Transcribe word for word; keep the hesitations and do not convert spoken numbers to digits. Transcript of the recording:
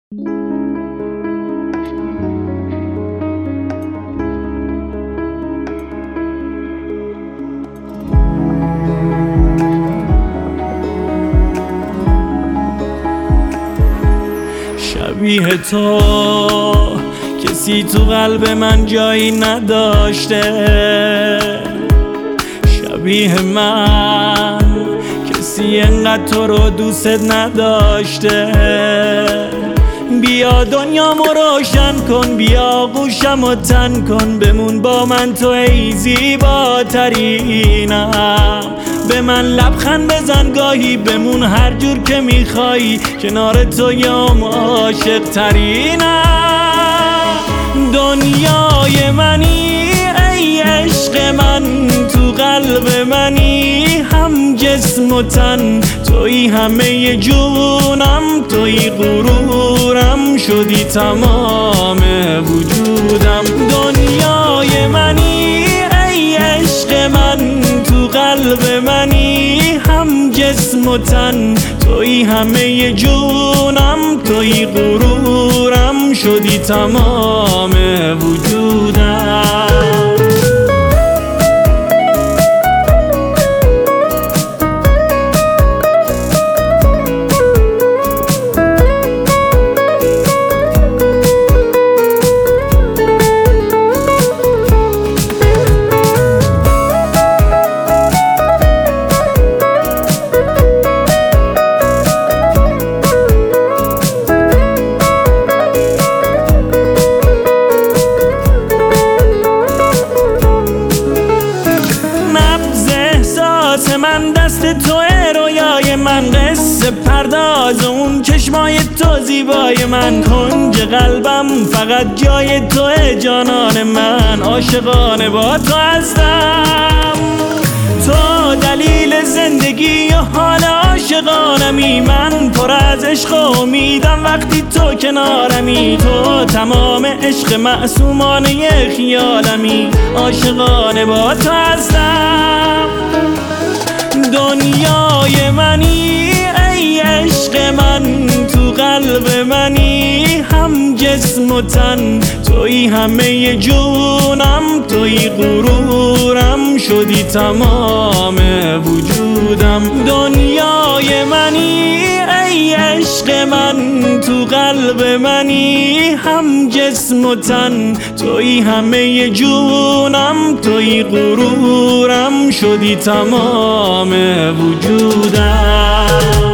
شبیه تو کسی تو قلب من جایی نداشته، شبیه من کسی انقدر تو رو دوست نداشته. بیا دنیامو روشن کن، بیا گوشمو تن کن، بمون با من تو ای زیباترینم. به من لبخند بزن گاهی، بمون هر جور که میخوایی، کنار تو یام عاشق ترینم. دنیای منی ای عشق من، تو قلب منی هم جسم و تن، توی همه جونم، توی غرورم، شدی تمام وجودم. دنیای منی ای عشق من، تو قلب منی هم جسم و تن، توی همه جونم، توی غرورم، شدی تمام وجودم. من دست توه، رویای من قصه پرداز، اون چشمای تو زیبای من، کنج قلبم فقط جای توه. جانان من عاشقانه با تو هستم، تو دلیل زندگی و حال عاشقانمی. من پر از عشق و امیدم وقتی تو کنارمی، تو تمام عشق معصومانه خیالمی، عاشقانه با تو هستم. دنیای منی ای عشق من، تو قلب منی هم جسم و تن، توی همه جونم، توی غرورم، شدی تمام وجودم. دنیای منی ای عشق من، تو قلب منی هم جسم و تن، توی همه جونم، توی غرورم، شدی تمام وجودم.